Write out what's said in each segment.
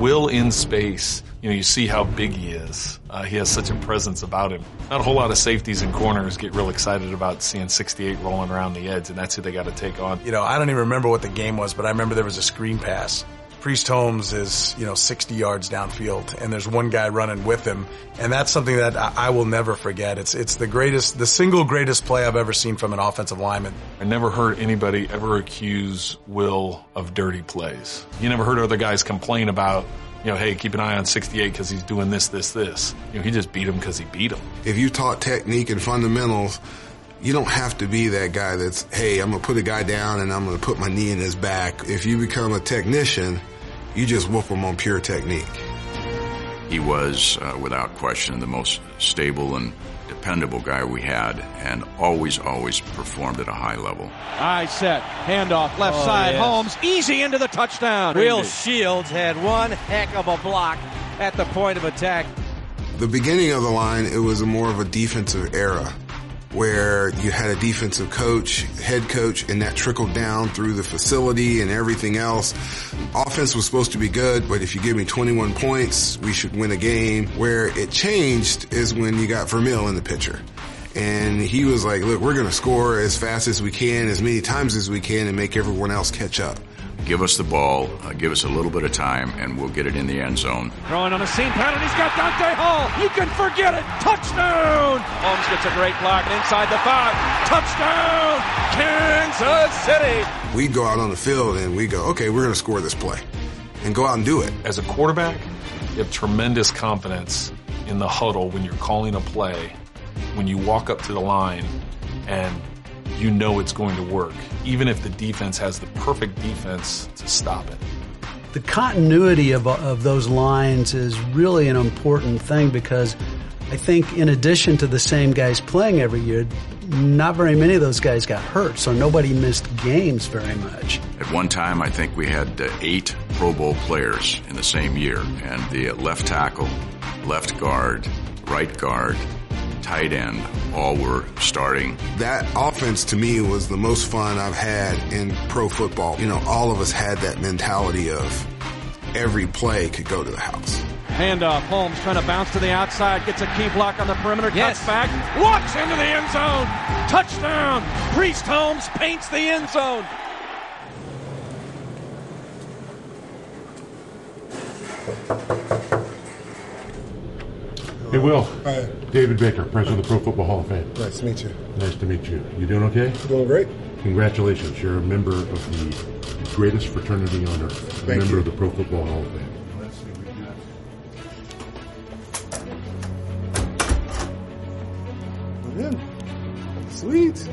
Will in space, you see how big he is. He has such a presence about him. Not a whole lot of safeties and corners get real excited about seeing 68 rolling around the edge, and that's who they got to take on. I don't even remember what the game was, but I remember there was a screen pass. Priest Holmes is, 60 yards downfield, and there's one guy running with him, and that's something that I will never forget. It's the single greatest play I've ever seen from an offensive lineman. I never heard anybody ever accuse Will of dirty plays. You never heard other guys complain about, hey, keep an eye on 68 because he's doing this. He just beat him because he beat him. If you taught technique and fundamentals, you don't have to be that guy that's, hey, I'm going to put a guy down and I'm going to put my knee in his back. If you become a technician, you just whoop him on pure technique. He was, without question, the most stable and dependable guy we had, and always performed at a high level. Eye set, handoff, left side, yes. Holmes, easy into the touchdown. Will Shields had one heck of a block at the point of attack. The beginning of the line, it was more of a defensive era, where you had a defensive coach, head coach, and that trickled down through the facility and everything else. Offense was supposed to be good, but if you give me 21 points, we should win a game. Where it changed is when you got Vermeil in the picture. And he was like, look, we're going to score as fast as we can, as many times as we can, and make everyone else catch up. Give us the ball, give us a little bit of time, and we'll get it in the end zone. Throwing on a seam pattern, he's got Dante Hall. You can forget it. Touchdown! Holmes gets a great block inside the 5. Touchdown! Kansas City! We'd go out on the field and we go, okay, we're going to score this play, and go out and do it. As a quarterback, you have tremendous confidence in the huddle when you're calling a play, when you walk up to the line and it's going to work, even if the defense has the perfect defense to stop it. The continuity of those lines is really an important thing, because I think in addition to the same guys playing every year, not very many of those guys got hurt, so nobody missed games very much. At one time, I think we had 8 Pro Bowl players in the same year, and the left tackle, left guard, right guard, tight end, all were starting. That offense to me was the most fun I've had in pro football. All of us had that mentality of every play could go to the house. Handoff, Holmes trying to bounce to the outside, gets a key block on the perimeter, yes. Cuts back, walks into the end zone, touchdown! Priest Holmes paints the end zone. Hey, Will. Hi. David Baker, president of the Pro Football Hall of Fame. Nice to meet you. Nice to meet you. You doing okay? Doing great. Congratulations. You're a member of the greatest fraternity on earth. A member of the Pro Football Hall of Fame. Sweet.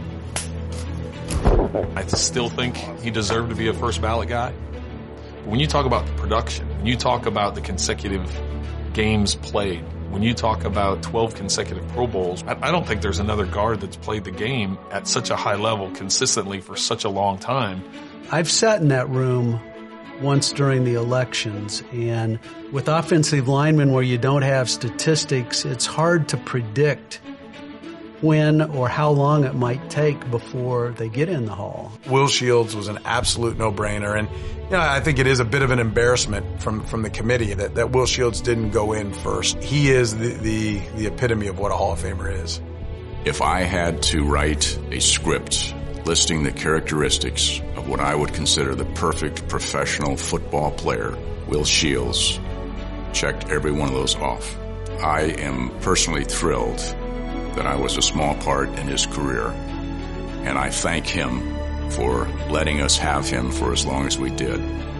I still think he deserved to be a first ballot guy. But when you talk about the production, when you talk about the consecutive games played, when you talk about 12 consecutive Pro Bowls, I don't think there's another guard that's played the game at such a high level consistently for such a long time. I've sat in that room once during the elections, and with offensive linemen where you don't have statistics, it's hard to predict when or how long it might take before they get in the hall. Will Shields was an absolute no-brainer, and I think it is a bit of an embarrassment from the committee that Will Shields didn't go in first. He is the epitome of what a Hall of Famer is. If I had to write a script listing the characteristics of what I would consider the perfect professional football player, Will Shields checked every one of those off. I am personally thrilled that I was a small part in his career, and I thank him for letting us have him for as long as we did.